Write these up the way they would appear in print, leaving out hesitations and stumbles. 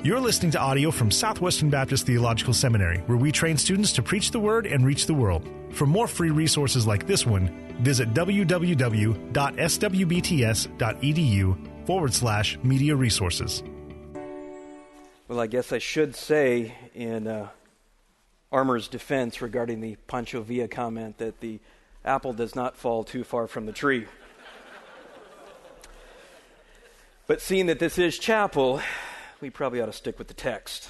You're listening to audio from Southwestern Baptist Theological Seminary, where we train students to preach the Word and reach the world. For more free resources like this one, visit www.swbts.edu/media resources. Well, I guess I should say in Armour's defense regarding the Pancho Villa comment that the apple does not fall too far from the tree. But seeing that this is chapel, we probably ought to stick with the text.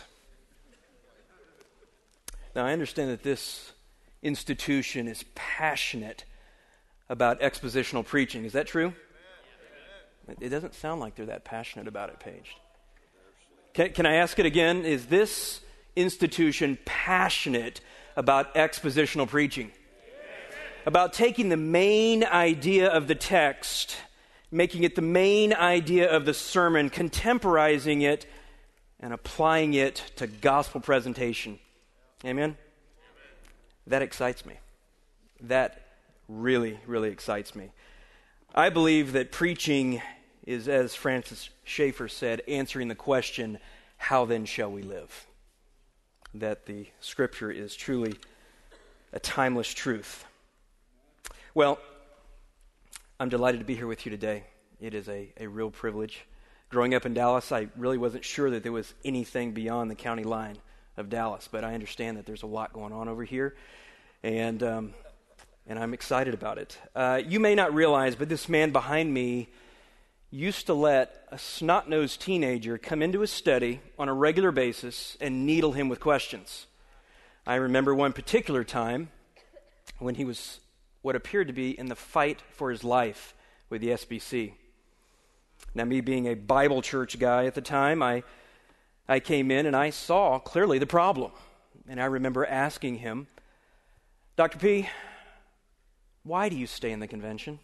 Now, I understand that this institution is passionate about expositional preaching. Is that true? It doesn't sound like they're that passionate about it, Paige. Can I ask it again? Is this institution passionate about expositional preaching? About taking the main idea of the text, making it the main idea of the sermon, contemporizing it, and applying it to gospel presentation. Amen? That excites me. That really, really excites me. I believe that preaching is, as Francis Schaeffer said, answering the question, how then shall we live? That the Scripture is truly a timeless truth. Well, I'm delighted to be here with you today. It is a real privilege. Growing up in Dallas, I really wasn't sure that there was anything beyond the county line of Dallas, but I understand that there's a lot going on over here, and I'm excited about it. You may not realize, but this man behind me used to let a snot-nosed teenager come into his study on a regular basis and needle him with questions. I remember one particular time when he was what appeared to be in the fight for his life with the SBC. Now, me being a Bible church guy at the time, I came in and I saw clearly the problem. And I remember asking him, Dr. P., why do you stay in the convention?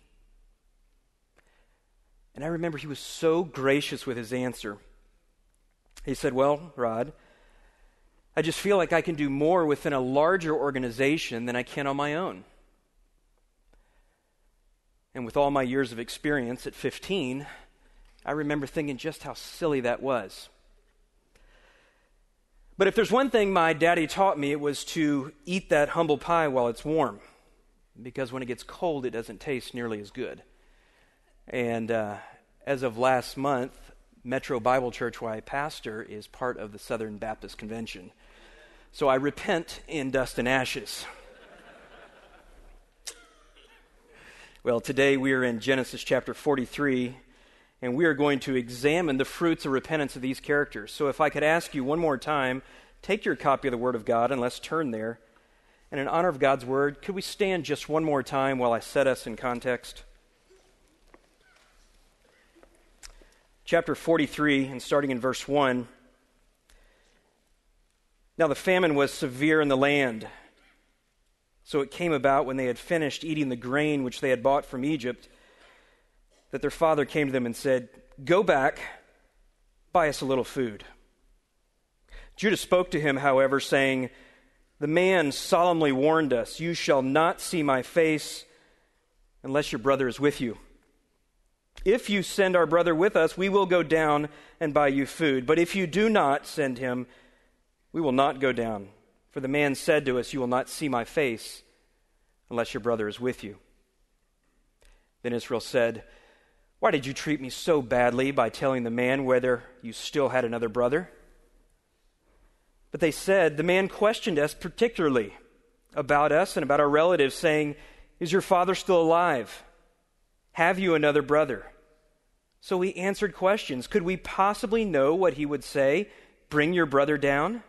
And I remember he was so gracious with his answer. He said, well, Rod, I just feel like I can do more within a larger organization than I can on my own. And with all my years of experience at 15, I remember thinking just how silly that was. But if there's one thing my daddy taught me, it was to eat that humble pie while it's warm. Because when it gets cold, it doesn't taste nearly as good. And as of last month, Metro Bible Church, where I pastor, is part of the Southern Baptist Convention. So I repent in dust and ashes. Well, today we are in Genesis chapter 43, and we are going to examine the fruits of repentance of these characters. So if I could ask you one more time, take your copy of the Word of God and let's turn there. And in honor of God's Word, could we stand just one more time while I set us in context? Chapter 43, and starting in verse 1. Now the famine was severe in the land. So it came about when they had finished eating the grain which they had bought from Egypt, that their father came to them and said, go back, buy us a little food. Judah spoke to him, however, saying, the man solemnly warned us, you shall not see my face unless your brother is with you. If you send our brother with us, we will go down and buy you food. But if you do not send him, we will not go down. For the man said to us, you will not see my face unless your brother is with you. Then Israel said, why did you treat me so badly by telling the man whether you still had another brother? But they said, the man questioned us particularly about us and about our relatives, saying, is your father still alive? Have you another brother? So we answered questions. Could we possibly know what he would say? Bring your brother down?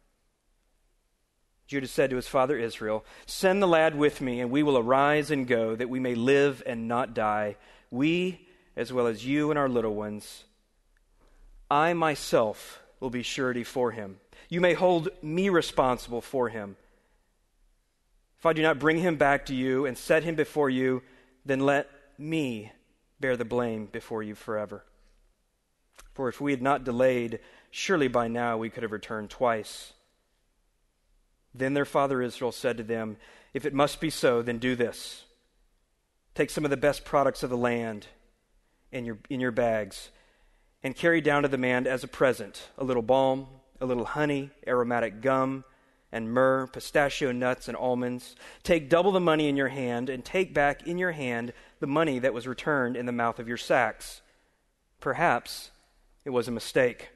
Judah said to his father Israel, send the lad with me, and we will arise and go, that we may live and not die, we as well as you and our little ones. I myself will be surety for him. You may hold me responsible for him. If I do not bring him back to you and set him before you, then let me bear the blame before you forever. For if we had not delayed, surely by now we could have returned twice. Then their father Israel said to them, if it must be so, then do this. Take some of the best products of the land in your bags, and carry down to the man as a present a little balm, a little honey, aromatic gum, and myrrh, pistachio nuts, and almonds. Take double the money in your hand, and take back in your hand the money that was returned in the mouth of your sacks. Perhaps it was a mistake.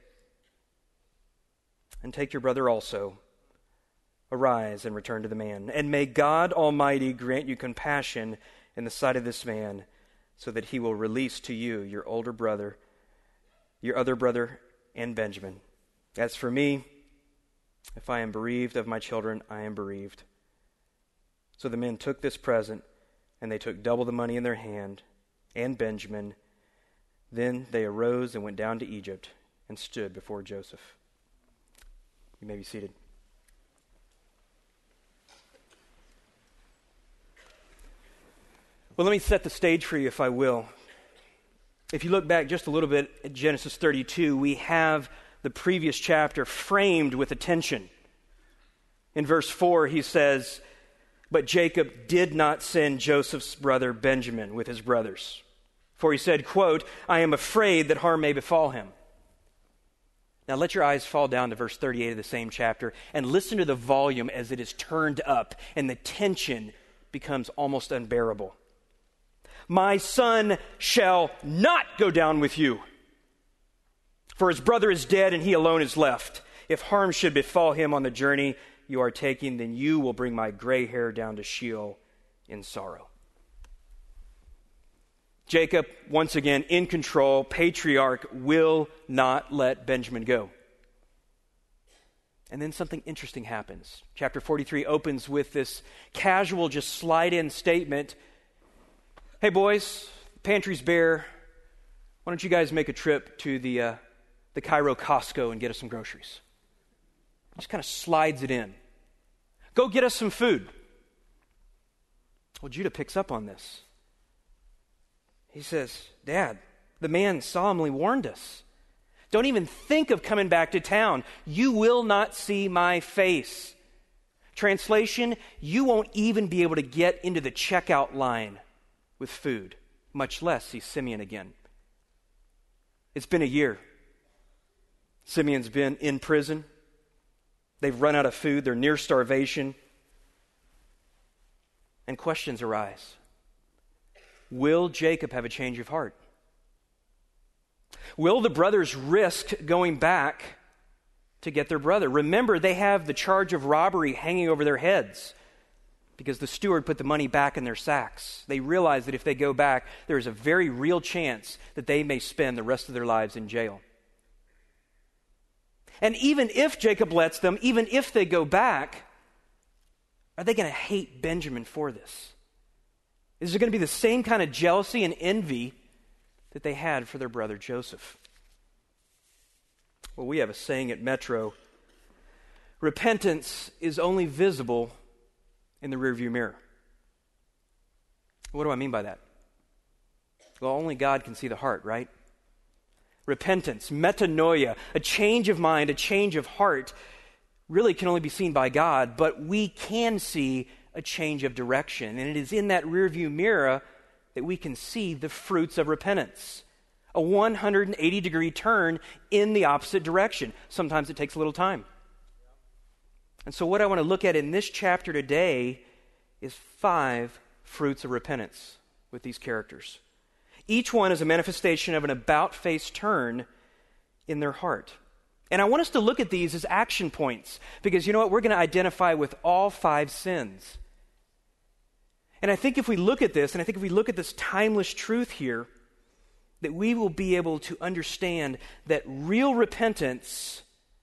And take your brother also. Arise and return to the man. And may God Almighty grant you compassion in the sight of this man, so that he will release to you your older brother, your other brother, and Benjamin. As for me, if I am bereaved of my children, I am bereaved. So the men took this present, and they took double the money in their hand, and Benjamin. Then they arose and went down to Egypt and stood before Joseph. You may be seated. Well, let me set the stage for you, if I will. If you look back just a little bit at Genesis 32, we have the previous chapter framed with attention. In verse 4, he says, "But Jacob did not send Joseph's brother Benjamin with his brothers. For he said, quote, 'I am afraid that harm may befall him.'" Now let your eyes fall down to verse 38 of the same chapter and listen to the volume as it is turned up and the tension becomes almost unbearable. "My son shall not go down with you, for his brother is dead and he alone is left. If harm should befall him on the journey you are taking, then you will bring my gray hair down to Sheol in sorrow." Jacob, once again in control, patriarch, will not let Benjamin go. And then something interesting happens. Chapter 43 opens with this casual, just slide-in statement. "Hey boys, the pantry's bare. Why don't you guys make a trip to the Cairo Costco and get us some groceries?" Just kind of slides it in. "Go get us some food." Well, Judah picks up on this. He says, "Dad, the man solemnly warned us. Don't even think of coming back to town. You will not see my face." Translation, you won't even be able to get into the checkout line with food, much less see Simeon again. It's been a year. Simeon's been in prison. They've run out of food. They're near starvation. And questions arise. Will Jacob have a change of heart? Will the brothers risk going back to get their brother? Remember, they have the charge of robbery hanging over their heads because the steward put the money back in their sacks. They realize that if they go back, there is a very real chance that they may spend the rest of their lives in jail. And even if Jacob lets them, even if they go back, are they going to hate Benjamin for this? Is there going to be the same kind of jealousy and envy that they had for their brother Joseph? Well, we have a saying at Metro: repentance is only visible in the rearview mirror. What do I mean by that? Well, only God can see the heart, right? Repentance, metanoia, a change of mind, a change of heart, really can only be seen by God, but we can see a change of direction. And it is in that rearview mirror that we can see the fruits of repentance. A 180-degree turn in the opposite direction. Sometimes it takes a little time. And so what I want to look at in this chapter today is 5 fruits of repentance with these characters. Each one is a manifestation of an about-face turn in their heart. And I want us to look at these as action points, because you know what? We're going to identify with all 5 sins. And I think if we look at this, and I think if we look at this timeless truth here, that we will be able to understand that real repentance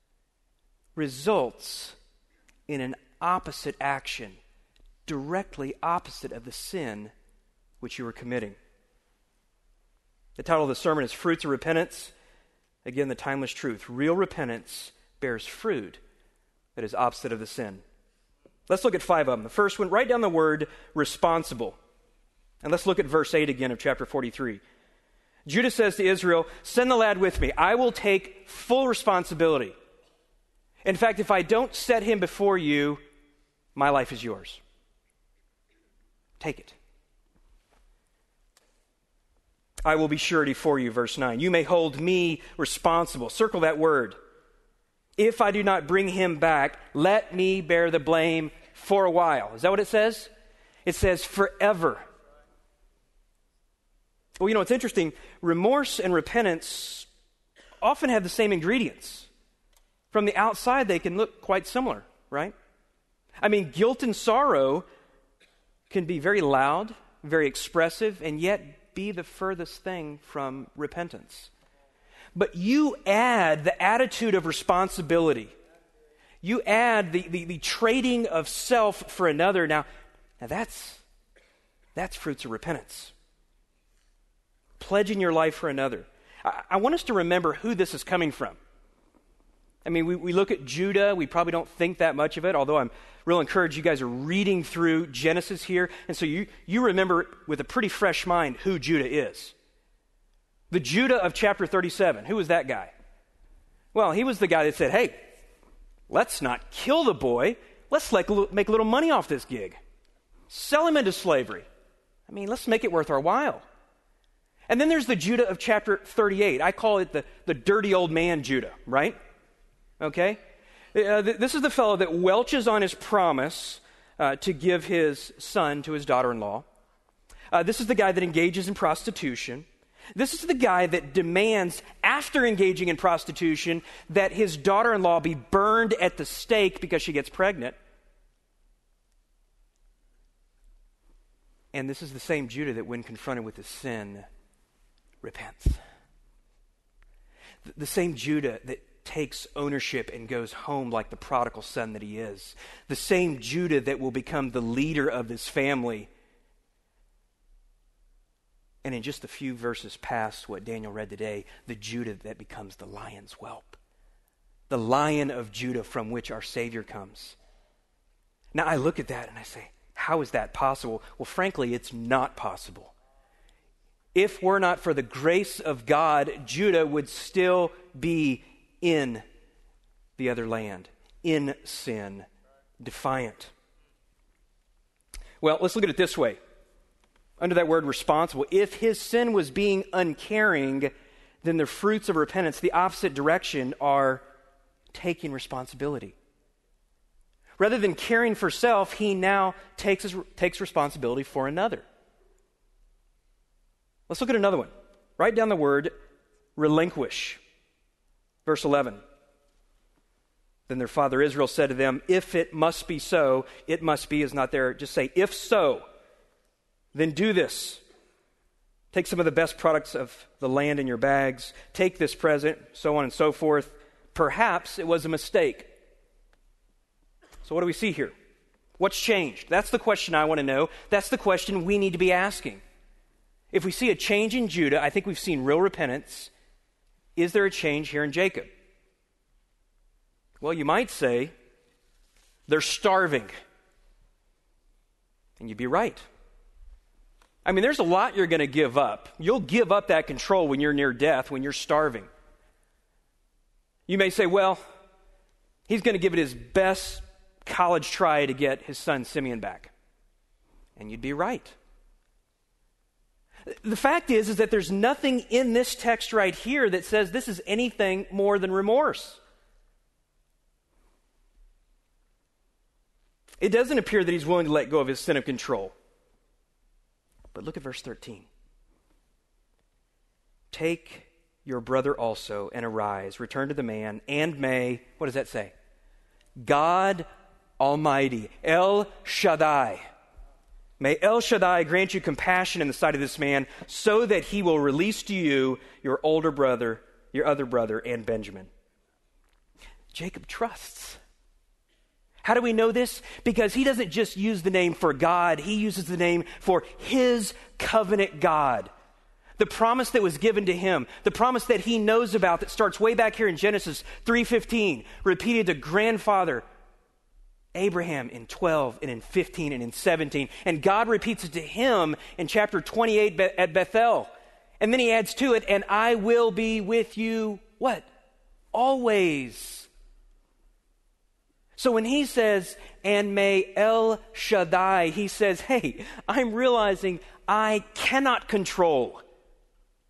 results in an opposite action, directly opposite of the sin which you are committing. The title of the sermon is Fruits of Repentance. Again, the timeless truth. Real repentance bears fruit that is opposite of the sin. Let's look at 5 of them. The first one, write down the word responsible. And let's look at verse 8 again of chapter 43. Judah says to Israel, "Send the lad with me. I will take full responsibility. In fact, if I don't set him before you, my life is yours. Take it." I will be surety for you, verse 9. You may hold me responsible. Circle that word. If I do not bring him back, let me bear the blame for a while. Is that what it says? It says forever. Well, you know, it's interesting. Remorse and repentance often have the same ingredients. From the outside, they can look quite similar, right? I mean, guilt and sorrow can be very loud, very expressive, and yet be the furthest thing from repentance. But you add the attitude of responsibility. You add the trading of self for another. Now that's fruits of repentance. Pledging your life for another. I want us to remember who this is coming from. I mean, we look at Judah, we probably don't think that much of it, although I'm real encouraged you guys are reading through Genesis here, and so you remember with a pretty fresh mind who Judah is. The Judah of chapter 37, who was that guy? Well, he was the guy that said, hey, let's not kill the boy, let's make a little money off this gig. Sell him into slavery. I mean, let's make it worth our while. And then there's the Judah of chapter 38. I call it the dirty old man Judah, right? Okay? This is the fellow that welches on his promise to give his son to his daughter-in-law. This is the guy that engages in prostitution. This is the guy that demands, after engaging in prostitution, that his daughter-in-law be burned at the stake because she gets pregnant. And this is the same Judah that, when confronted with his sin, repents. The same Judah that takes ownership and goes home like the prodigal son that he is. The same Judah that will become the leader of his family. And in just a few verses past what Daniel read today, the Judah that becomes the lion's whelp. The Lion of Judah from which our Savior comes. Now I look at that and I say, how is that possible? Well, frankly, it's not possible. If were not for the grace of God, Judah would still be in the other land, in sin, defiant. Well, let's look at it this way. Under that word responsible, if his sin was being uncaring, then the fruits of repentance, the opposite direction, are taking responsibility. Rather than caring for self, he now takes responsibility for another. Let's look at another one. Write down the word relinquish. Verse 11. Then their father Israel said to them, if it must be so, it must be is not there. Just say, if so, then do this. Take some of the best products of the land in your bags. Take this present, so on and so forth. Perhaps it was a mistake. So what do we see here? What's changed? That's the question I want to know. That's the question we need to be asking. If we see a change in Judah, I think we've seen real repentance. Is there a change here in Jacob? Well, you might say, they're starving. And you'd be right. I mean, there's a lot you're going to give up. You'll give up that control when you're near death, when you're starving. You may say, well, he's going to give it his best college try to get his son Simeon back. And you'd be right. The fact is that there's nothing in this text right here that says this is anything more than remorse. It doesn't appear that he's willing to let go of his sin of control. But look at verse 13. Take your brother also and arise, return to the man, and may, what does that say? God Almighty, El Shaddai. May El Shaddai grant you compassion in the sight of this man, so that he will release to you your older brother, your other brother, and Benjamin. Jacob trusts. How do we know this? Because he doesn't just use the name for God, he uses the name for his covenant God. The promise that was given to him, the promise that he knows about that starts way back here in Genesis 3:15, repeated to grandfather Abraham in 12 and in 15 and in 17. And God repeats it to him in chapter 28 at Bethel. And then he adds to it, and I will be with you, what? Always. So when he says, and may El Shaddai, he says, hey, I'm realizing I cannot control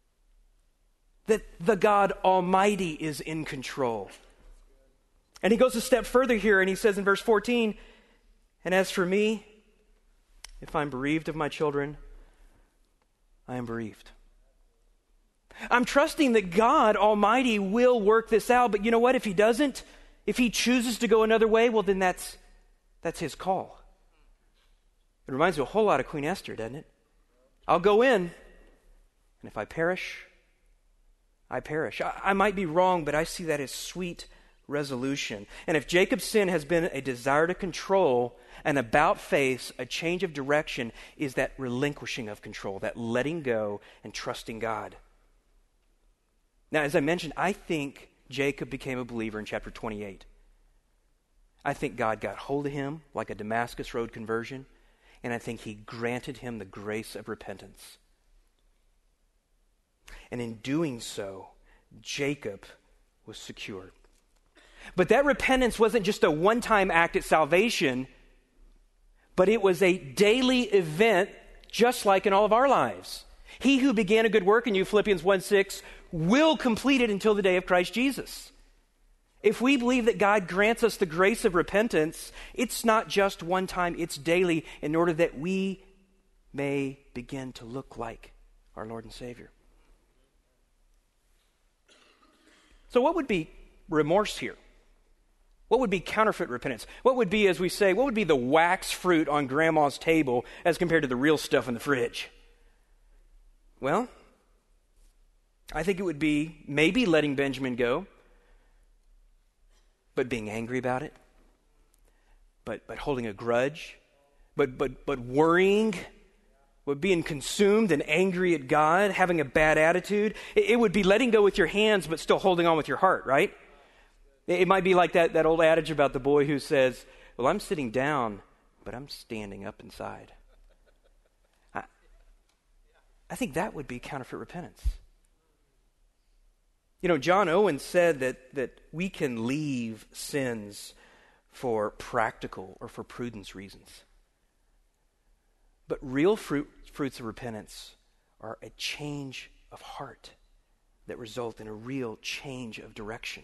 that the God Almighty is in control. And he goes a step further here, and he says in verse 14, and as for me, if I'm bereaved of my children, I am bereaved. I'm trusting that God Almighty will work this out, but you know what? If he doesn't, if he chooses to go another way, well, then that's his call. It reminds me a whole lot of Queen Esther, doesn't it? I'll go in, and if I perish, I perish. I might be wrong, but I see that as sweet resolution. And if Jacob's sin has been a desire to control, an about face, a change of direction, is that relinquishing of control, that letting go and trusting God. Now, as I mentioned, I think Jacob became a believer in chapter 28. I think God got hold of him like a Damascus Road conversion, and I think he granted him the grace of repentance. And in doing so, Jacob was secured. But that repentance wasn't just a one-time act at salvation, but it was a daily event, just like in all of our lives. He who began a good work in you, Philippians 1:6, will complete it until the day of Christ Jesus. If we believe that God grants us the grace of repentance, it's not just one time, it's daily, in order that we may begin to look like our Lord and Savior. So what would be remorse here? What would be counterfeit repentance? What would be, as we say, what would be the wax fruit on grandma's table as compared to the real stuff in the fridge? Well, I think it would be maybe letting Benjamin go, but being angry about it, but holding a grudge, but worrying, but being consumed and angry at God, having a bad attitude. It would be letting go with your hands, but still holding on with your heart, right? It might be like that old adage about the boy who says, well, I'm sitting down, but I'm standing up inside. I think that would be counterfeit repentance. You know, John Owen said that we can leave sins for practical or for prudence reasons. But real fruits of repentance are a change of heart that result in a real change of direction.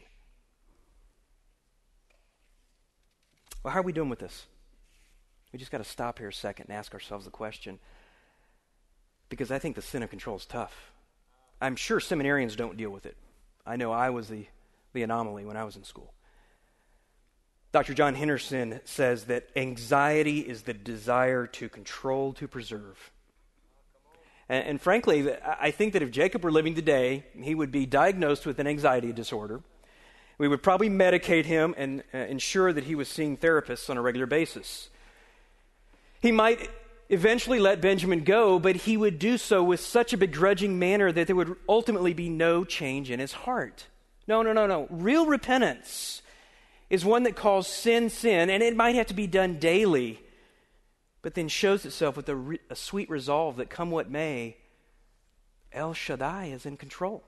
Well, how are we doing with this? We just got to stop here a second and ask ourselves the question, because I think the sin of control is tough. I'm sure seminarians don't deal with it. I know I was the anomaly when I was in school. Dr. John Henderson says that anxiety is the desire to control, to preserve. And frankly, I think that if Jacob were living today, he would be diagnosed with an anxiety disorder. We would probably medicate him and ensure that he was seeing therapists on a regular basis. He might eventually let Benjamin go, but he would do so with such a begrudging manner that there would ultimately be no change in his heart. No. Real repentance is one that calls sin, sin, and it might have to be done daily, but then shows itself with a sweet resolve that come what may, El Shaddai is in control.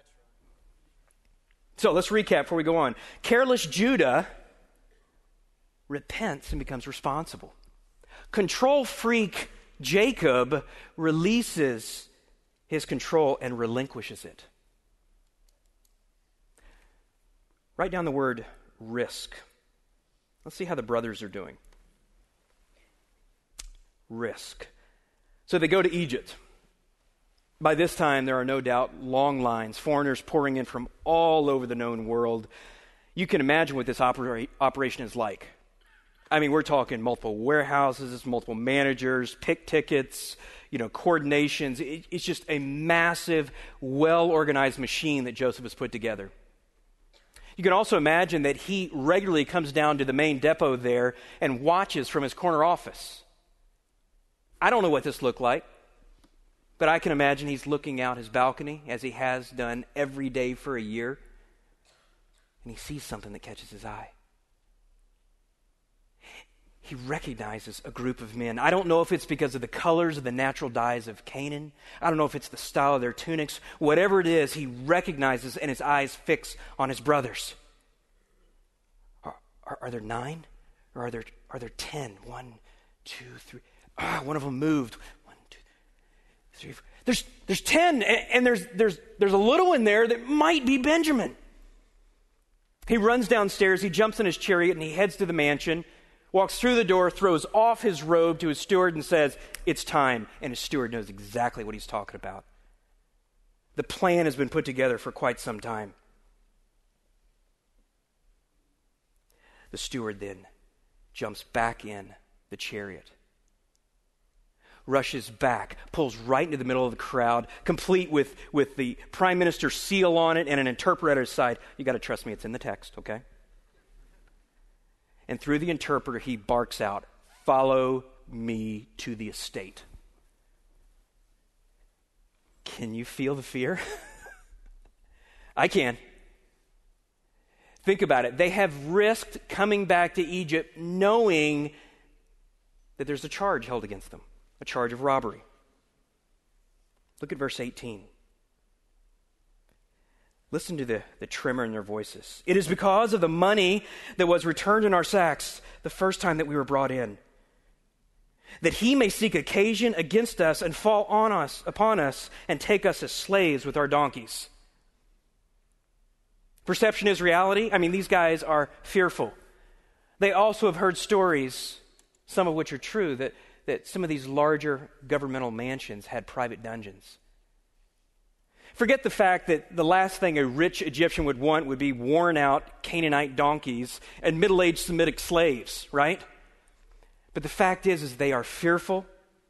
So let's recap before we go on. Careless Judah repents and becomes responsible. Control freak Jacob releases his control and relinquishes it. Write down the word risk. Let's see how the brothers are doing. Risk. So they go to Egypt. By this time, there are no doubt long lines, foreigners pouring in from all over the known world. You can imagine what this operation is like. I mean, we're talking multiple warehouses, multiple managers, pick tickets, coordinations. It's just a massive, well-organized machine that Joseph has put together. You can also imagine that he regularly comes down to the main depot there and watches from his corner office. I don't know what this looked like, but I can imagine he's looking out his balcony, as he has done every day for a year, and he sees something that catches his eye. He recognizes a group of men. I don't know if it's because of the colors of the natural dyes of Canaan. I don't know if it's the style of their tunics. Whatever it is, he recognizes, and his eyes fix on his brothers. Are there 9? Or are there 10? 1, 2, 3. One of them moved. 1, 2. There's 10, and there's a little in there that might be Benjamin. He runs downstairs, he jumps in his chariot, and he heads to the mansion, walks through the door, throws off his robe to his steward and says, "It's time." And his steward knows exactly what he's talking about. The plan has been put together for quite some time. The steward then jumps back in the chariot, rushes back, pulls right into the middle of the crowd, complete with the prime minister's seal on it and an interpreter at his side. You got to trust me, it's in the text, okay? And through the interpreter, he barks out, "Follow me to the estate." Can you feel the fear? I can. Think about it. They have risked coming back to Egypt knowing that there's a charge held against them, a charge of robbery. Look at verse 18. Listen to the tremor in their voices. "It is because of the money that was returned in our sacks the first time that we were brought in, that he may seek occasion against us and fall upon us and take us as slaves with our donkeys." Perception is reality. I mean, these guys are fearful. They also have heard stories, some of which are true, that some of these larger governmental mansions had private dungeons. Forget the fact that the last thing a rich Egyptian would want would be worn-out Canaanite donkeys and middle-aged Semitic slaves, right? But the fact is they are fearful,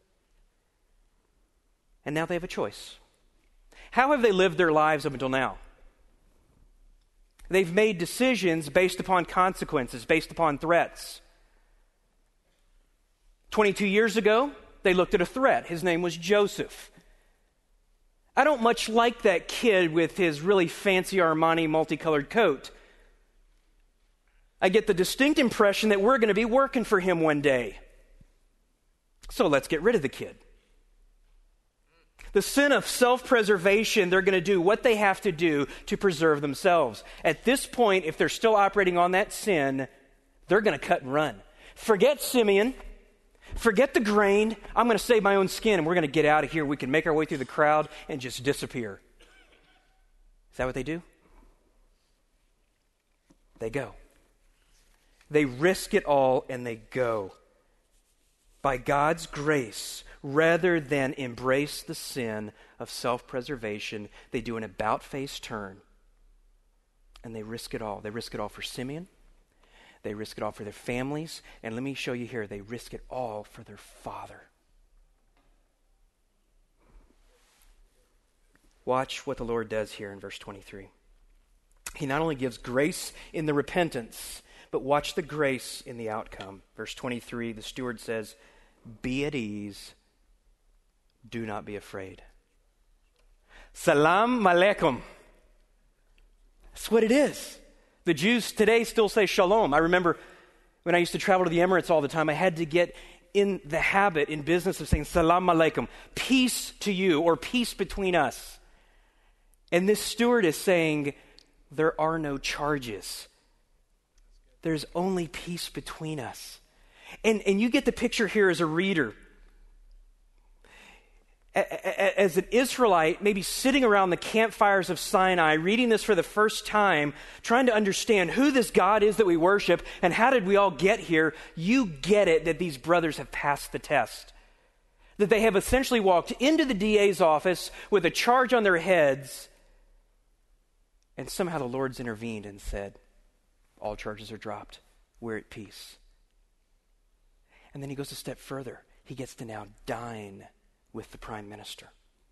and now they have a choice. How have they lived their lives up until now? They've made decisions based upon consequences, based upon threats. 22 years ago, they looked at a threat. His name was Joseph. I don't much like that kid with his really fancy Armani multicolored coat. I get the distinct impression that we're going to be working for him one day. So let's get rid of the kid. The sin of self-preservation, they're going to do what they have to do to preserve themselves. At this point, if they're still operating on that sin, they're going to cut and run. Forget Simeon. Forget the grain. I'm going to save my own skin, and we're going to get out of here. We can make our way through the crowd and just disappear. Is that what they do? They go. They risk it all, and they go. By God's grace, rather than embrace the sin of self-preservation, they do an about-face turn, and they risk it all. They risk it all for Simeon. They risk it all for their families. And let me show you here, they risk it all for their father. Watch what the Lord does here in verse 23. He not only gives grace in the repentance, but watch the grace in the outcome. Verse 23, the steward says, "Be at ease. Do not be afraid." Salam alaikum. That's what it is. The Jews today still say shalom. I remember when I used to travel to the Emirates all the time, I had to get in the habit, in business, of saying salam alaikum, peace to you, or peace between us. And this steward is saying, there are no charges. There's only peace between us. And you get the picture here as a reader. As an Israelite, maybe sitting around the campfires of Sinai, reading this for the first time, trying to understand who this God is that we worship and how did we all get here, you get it that these brothers have passed the test. That they have essentially walked into the DA's office with a charge on their heads, and somehow the Lord's intervened and said, all charges are dropped. We're at peace. And then he goes a step further. He gets to now dine with the prime minister.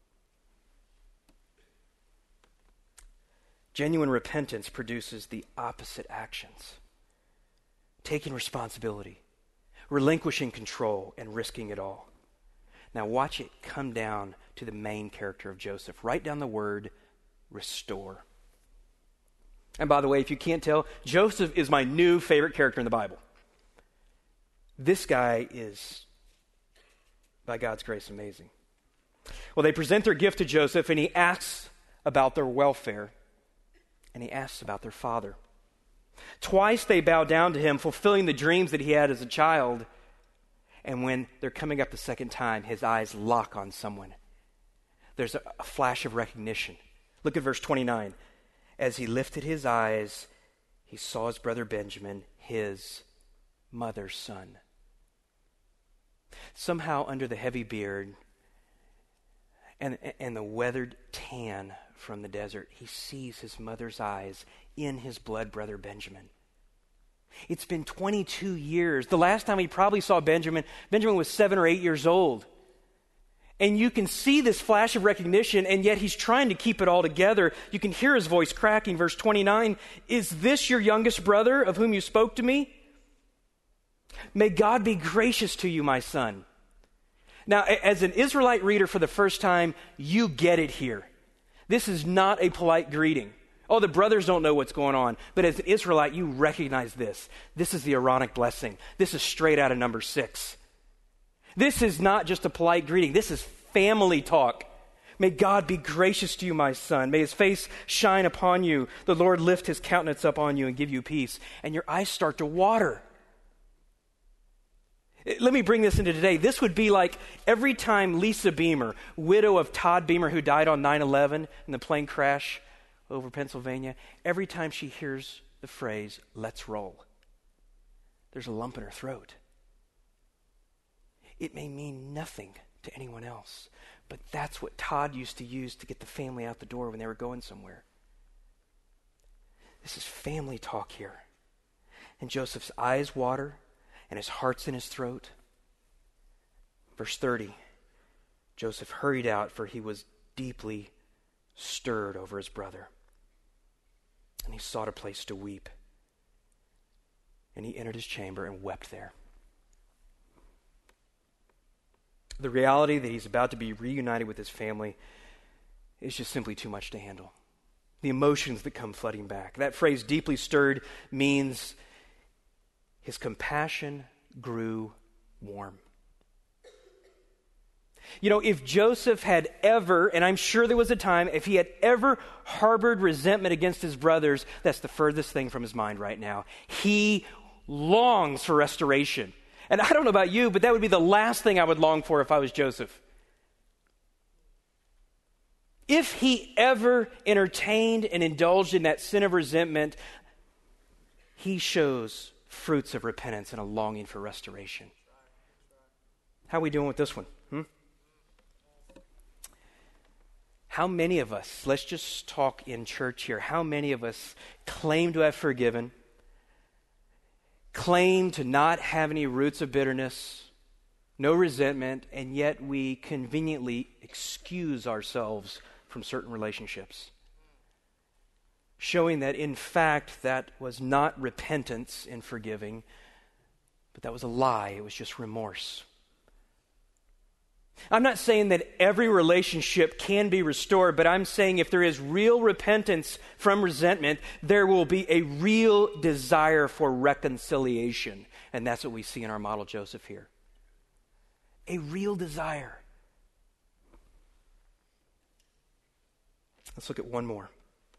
Genuine repentance produces the opposite actions. Taking responsibility, relinquishing control, and risking it all. Now watch it come down to the main character of Joseph. Write down the word restore. And by the way, if you can't tell, Joseph is my new favorite character in the Bible. This guy is, by God's grace, amazing. Well, they present their gift to Joseph, and he asks about their welfare, and he asks about their father. Twice they bow down to him, fulfilling the dreams that he had as a child. And when they're coming up the second time, his eyes lock on someone, there's a flash of recognition. Look at verse 29. As he lifted his eyes, he saw his brother Benjamin, his mother's son. Somehow under the heavy beard and the weathered tan from the desert, he sees his mother's eyes in his blood brother Benjamin. It's been 22 years. The last time he probably saw Benjamin was 7 or 8 years old. And you can see this flash of recognition, and yet he's trying to keep it all together. You can hear his voice cracking. Verse 29, is this your youngest brother of whom you spoke to me? May God be gracious to you, my son. Now, as an Israelite reader for the first time, you get it here. This is not a polite greeting. Oh, the brothers don't know what's going on. But as an Israelite, you recognize this. This is the Aaronic blessing. This is straight out of Numbers 6. This is not just a polite greeting. This is family talk. May God be gracious to you, my son. May his face shine upon you. The Lord lift his countenance up on you and give you peace. And your eyes start to water. Let me bring this into today. This would be like every time Lisa Beamer, widow of Todd Beamer, who died on 9/11 in the plane crash over Pennsylvania, every time she hears the phrase, let's roll, there's a lump in her throat. It may mean nothing to anyone else, but that's what Todd used to use to get the family out the door when they were going somewhere. This is family talk here. And Joseph's eyes water, and his heart's in his throat. Verse 30, Joseph hurried out, for he was deeply stirred over his brother. And he sought a place to weep. And he entered his chamber and wept there. The reality that he's about to be reunited with his family is just simply too much to handle. The emotions that come flooding back. That phrase, deeply stirred, means his compassion grew warm. You know, if Joseph had ever, and I'm sure there was a time, if he had ever harbored resentment against his brothers, that's the furthest thing from his mind right now. He longs for restoration. And I don't know about you, but that would be the last thing I would long for if I was Joseph. If he ever entertained and indulged in that sin of resentment, he shows fruits of repentance and a longing for restoration. How are we doing with this one? How many of us, let's just talk in church here, how many of us claim to have forgiven, claim to not have any roots of bitterness, no resentment, and yet we conveniently excuse ourselves from certain relationships, showing that in fact that was not repentance in forgiving, but that was a lie. It was just remorse. I'm not saying that every relationship can be restored, but I'm saying if there is real repentance from resentment, there will be a real desire for reconciliation. And that's what we see in our model Joseph here. A real desire. Let's look at one more.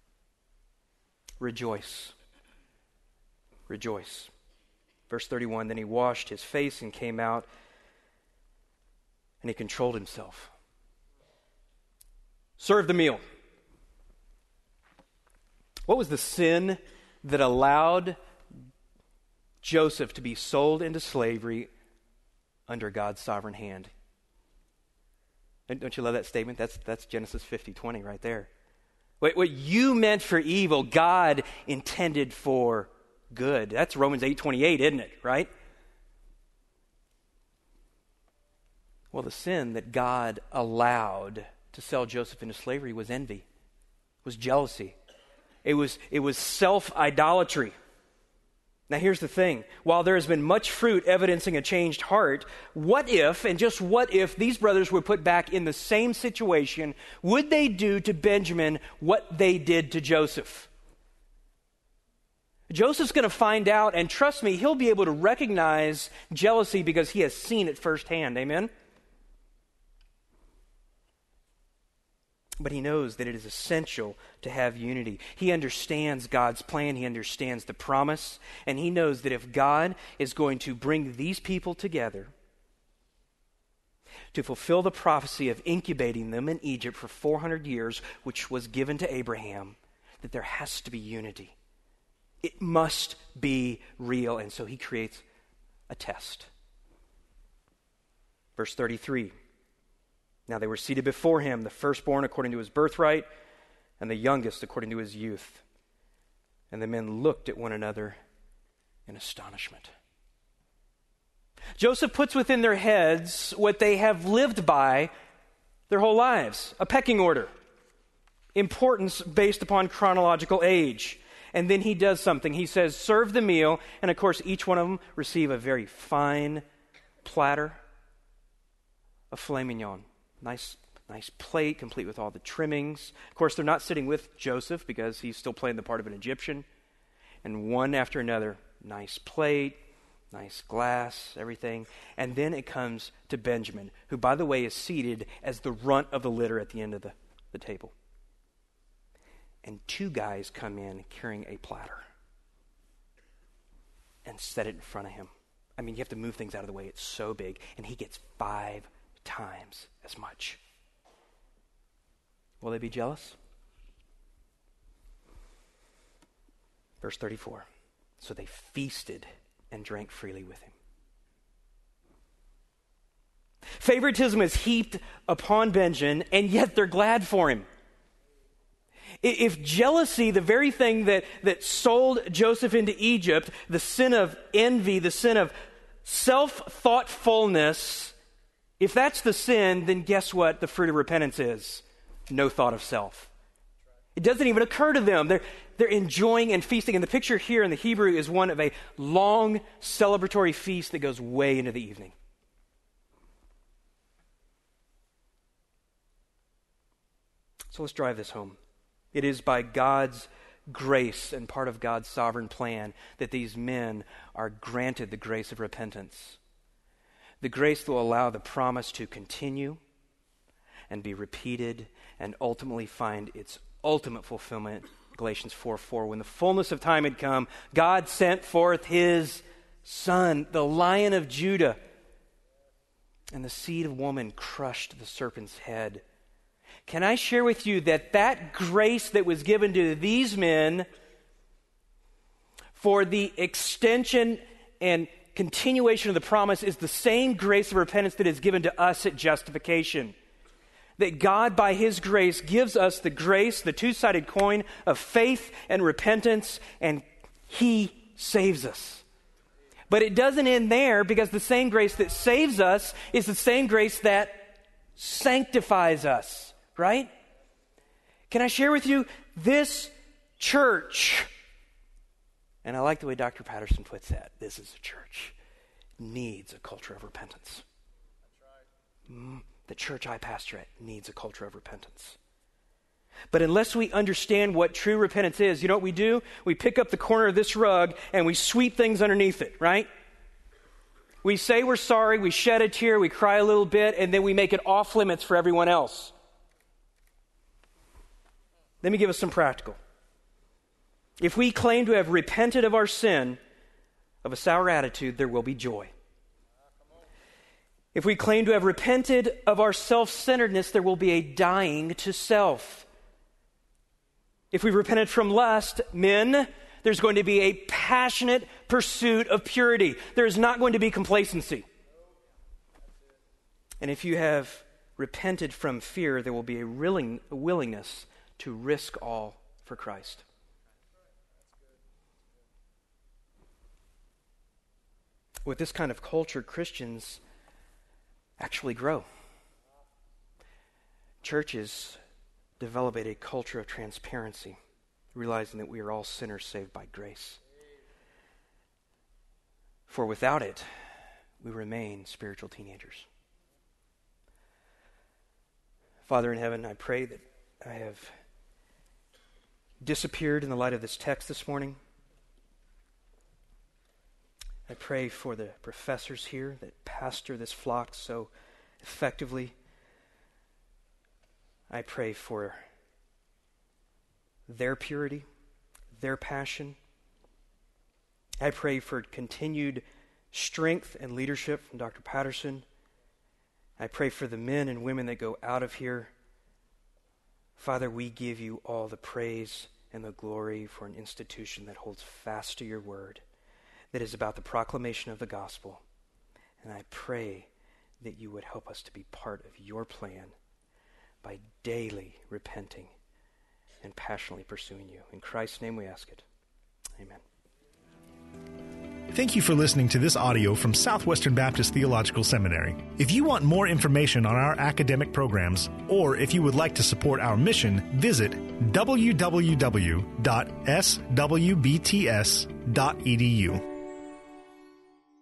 Rejoice. Rejoice. Verse 31, then he washed his face and came out, and he controlled himself. Serve the meal. What was the sin that allowed Joseph to be sold into slavery under God's sovereign hand? Don't you love that statement? That's Genesis 50:20 right there. What you meant for evil, God intended for good. That's Romans 8:28, isn't it? Right? Well, the sin that God allowed to sell Joseph into slavery was envy, was jealousy. It was self-idolatry. Now here's the thing. While there has been much fruit evidencing a changed heart, what if, and just what if, these brothers were put back in the same situation? Would they do to Benjamin what they did to Joseph? Joseph's going to find out, and trust me, he'll be able to recognize jealousy because he has seen it firsthand. Amen? But he knows that it is essential to have unity. He understands God's plan. He understands the promise. And he knows that if God is going to bring these people together, to fulfill the prophecy of incubating them in Egypt for 400 years, which was given to Abraham, that there has to be unity. It must be real. And so he creates a test. Verse 33. Now they were seated before him, the firstborn according to his birthright, and the youngest according to his youth. And the men looked at one another in astonishment. Joseph puts within their heads what they have lived by their whole lives, a pecking order, importance based upon chronological age. And then he does something. He says, serve the meal, and of course each one of them receive a very fine platter of filet mignon. Nice plate, complete with all the trimmings. Of course, they're not sitting with Joseph because he's still playing the part of an Egyptian. And one after another, nice plate, nice glass, everything. And then it comes to Benjamin, who, by the way, is seated as the runt of the litter at the end of the table. And two guys come in carrying a platter and set it in front of him. I mean, you have to move things out of the way. It's so big. And he gets 5 times as much. Will they be jealous? Verse 34. So they feasted and drank freely with him. Favoritism is heaped upon Benjamin, and yet they're glad for him. If jealousy, the very thing that sold Joseph into Egypt, the sin of envy, the sin of self-thoughtfulness, if that's the sin, then guess what the fruit of repentance is? No thought of self. It doesn't even occur to them. They're enjoying and feasting. And the picture here in the Hebrew is one of a long celebratory feast that goes way into the evening. So let's drive this home. It is by God's grace and part of God's sovereign plan that these men are granted the grace of repentance. The grace that will allow the promise to continue and be repeated and ultimately find its ultimate fulfillment. Galatians 4:4. When the fullness of time had come, God sent forth his Son, the Lion of Judah, and the seed of woman crushed the serpent's head. Can I share with you that grace that was given to these men for the extension and continuation of the promise is the same grace of repentance that is given to us at justification? That God, by his grace, gives us the grace, the two-sided coin of faith and repentance, and he saves us. But it doesn't end there, because the same grace that saves us is the same grace that sanctifies us, right? Can I share with you, this church, and I like the way Dr. Patterson puts that, this is a church, needs a culture of repentance. That's right. The church I pastor at needs a culture of repentance. But unless we understand what true repentance is, you know what we do? We pick up the corner of this rug and we sweep things underneath it, right? We say we're sorry, we shed a tear, we cry a little bit, and then we make it off limits for everyone else. Let me give us some practical. If we claim to have repented of our sin, of a sour attitude, there will be joy. If we claim to have repented of our self-centeredness, there will be a dying to self. If we've repented from lust, men, there's going to be a passionate pursuit of purity. There is not going to be complacency. And if you have repented from fear, there will be a willingness to risk all for Christ. With this kind of culture, Christians actually grow. Churches develop a culture of transparency, realizing that we are all sinners saved by grace. For without it, we remain spiritual teenagers. Father in heaven, I pray that I have disappeared in the light of this text this morning. I pray for the professors here that pastor this flock so effectively. I pray for their purity, their passion. I pray for continued strength and leadership from Dr. Patterson I pray for the men and women that go out of here. Father, we give you all the praise and the glory for an institution that holds fast to your word, that is about the proclamation of the gospel. And I pray that you would help us to be part of your plan by daily repenting and passionately pursuing you. In Christ's name we ask it. Amen. Thank you for listening to this audio from Southwestern Baptist Theological Seminary. If you want more information on our academic programs, or if you would like to support our mission, visit www.swbts.edu.